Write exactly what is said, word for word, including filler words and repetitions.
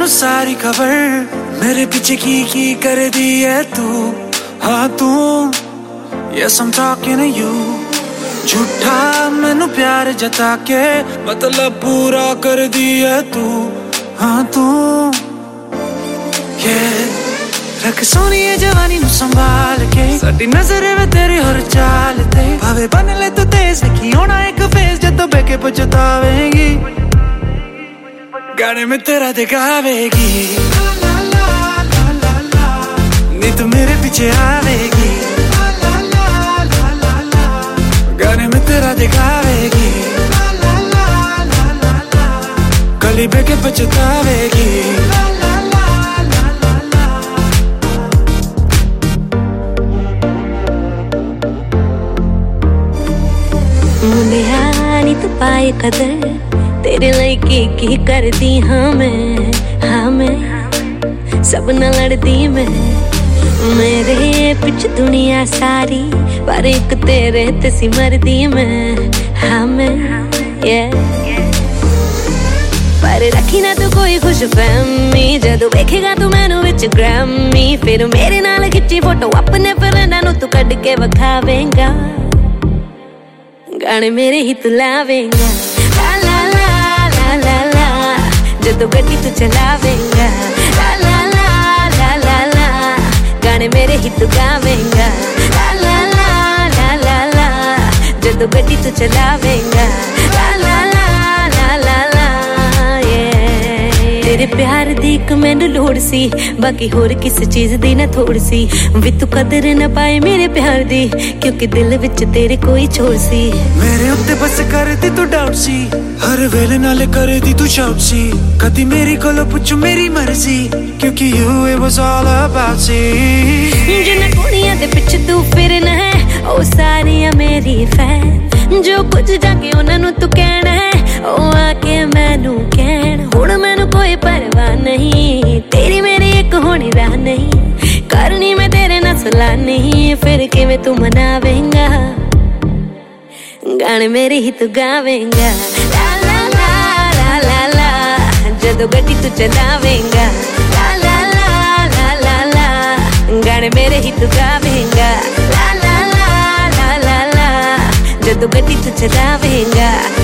मैनू सारी खबर, मेरे पीछे की की कर दी है तू। हाँ तू, yes I'm talking to you। झूठा मैनू प्यार जता के मतलब पूरा कर दी है तू। हाँ तू, yeah। रख सोनी है जवानी नू संभाल के, साडी नजर वे तेरी हर चाल ते। भावे बन ले तू तेज, देखी होना एक फेस जदों बेके पछतावेगी, गाने में तेरा दिखावेगी। नी तू मेरे पीछे आवेगी, गाने में तेरा दिखावेगी, गली बेके पछतावेगी। मुंडिया नी तू पाए कदर, तेरे लिए की की कर दी। हाँ मैं, हाँ मैं सब न लड़दी मैं, मेरे पिछ दुनिया सारी पर एक तेरे ते सी मरदी मैं। हाँ मैं, yeah। पर रखी ना तू कोई खुश फहमी, जदों वेखेगा तू मैनू विच ग्रैमी, फिर मेरे नाल खिच्ची फोटो अपने फ्रेंडां नू तू कढ के विखावेंगा, गाने मेरे ही तू लावेंगा। जदों गड्डी तू चलावेंगा, ला ला ला ला ला ला, गाने मेरे ही तू गावेंगा, ला ला ला ला ला ला, जदों गड्डी तू चलावेंगा, ला ला ला ला ला ला, yeah। तेरे प्यार दी इक मैनू लोड़ सी, बाकी होर किस चीज दी ना थोड़ सी, वी तू कदर ना पाए मेरे प्यार दी, क्योंकि दिल विच तेरे कोई छोड़ सी। मेरे उत्ते बस कर दी तू डाउट सी, हर वेले नाले कर दी तू शाउट सी, कदी मेरी कोलों पुछ मेरी मर्जी, क्योंकि you it was all about सी। जिन्हां कुड़ियां दे पिछ तू फिरना है, ओ सारियां मेरी फैन, जो कुछ जाके उन्हां नू तू कहना है, ओ आके मैनू कहण। हुण मैनू कोई परवाह नहीं, तेरी मेरी एक होनी राह नहीं, करनी मैं तेरे नाल सलाह नहीं, फिर किवें तू मनावेंगा, गाने मेरे ही तू गावेंगा, ला ला ला ला ला ला, जदों गड्डी तू चलावेंगा, ला ला ला ला ला ला, गाने मेरे ही तू गावेंगा, ला ला ला ला ला ला, जदों गड्डी तू चलावेंगा।